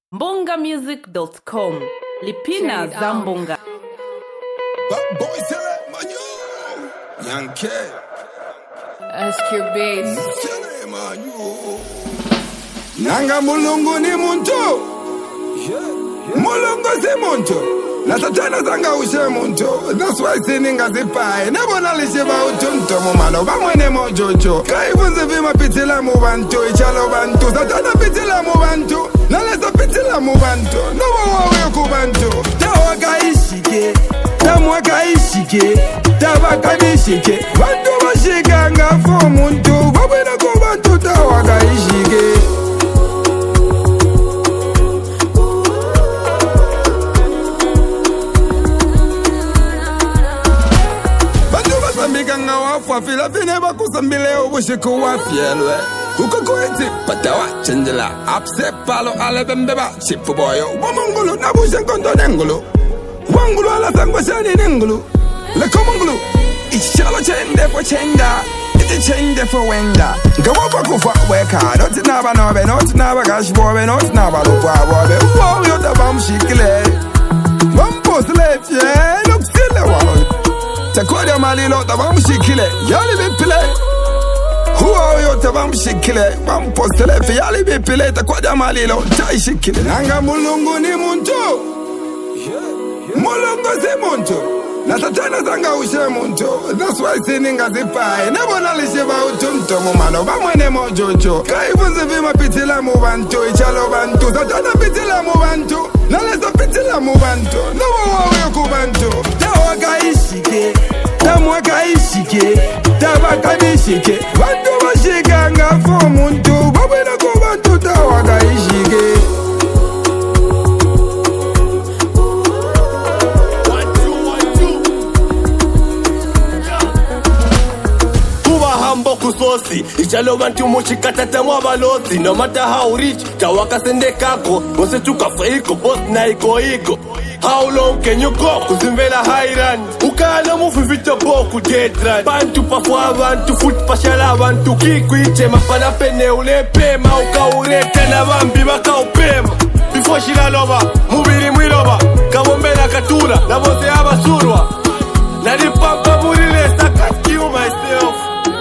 mbongamusic.com. Lipina za Mbonga. Boy Sele Manyo Yankee SQ Bass Sele Manyo Nanga mulungu ni muntu Mulungu si muntu na satana zanga ushe muntu. That's why sininga zipai nebona lishiba utunto mumano bamwene mojojo kaibunze vima pitila mubantu ichalo bantu satana pitila mubantu nalesa pitila mubantu nobo wawe kubantu tawaka ishike tamwaka ishike tabaka bishike bantu bashikanga fo muntu babwena kubantu tawaka ishike. Mbika wafwa fila fine bakusambile ubushiku wafyelwe uko kuiti patawa chenjela apse palo ale bembeba chipu boyo wamungulu nabushe nkondo nengulu wangulu ala sangwa shani nengulu leko mungulu ichalo chende fo chenda iti chende fo wenda nga wapa kufa weka noti naba nobe noti naba kashbobe noti naba lupwa bobe uwa uyota bamshikile bamposle fye nuksile wawo Takwadi malilo tabamshikile yali bipile huwa yo tabamshikile bampostele fi yali bipile takwadi malilo taishikile nanga mulungu ni muntu mulungu si muntu na satana zanga ushe muntu. That's why sininga zipai nebona lishiba utunto mumano bamwene mojojo kaibunze vima pitila mubantu ichalo bantu satana pitila mubantu nalesa pitila mubantu nobo wawe kubantu tawaka ishike tamwaka ishike tabaka bishike bantu bashikanga fo muntu babwena kubantu tawaka ishike. Kusosi ichalo bantu muchikata tamwa balosi no matter how rich tawaka sende kako wose tukafaiko boss na iko how long can you go kuzimvela highran ukala mufivita boku deadran bantu pafwa bantu foot pashala bantu kikwiche mapana pene ulepema ukaureta na bambi bakaupema before shilaloba mubiri mwiloba kabombela katula na bote abasurwa nalipampa murile saka kill myself.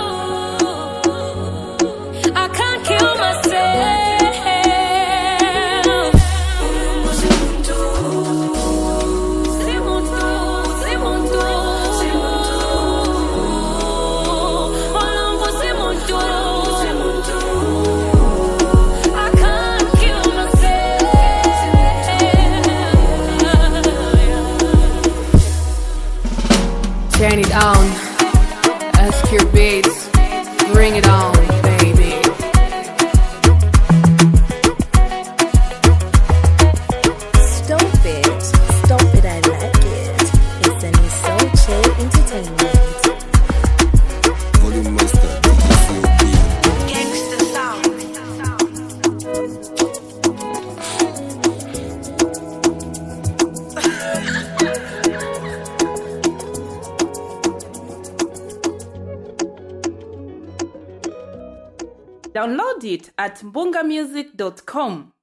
Turn it on, SQ Bass, bring it on, baby. Stop it, I like it. It's a new Soul Chill Entertainment. Volume master DJ Flow Gangsta sound. Download it at mbongamusic.com.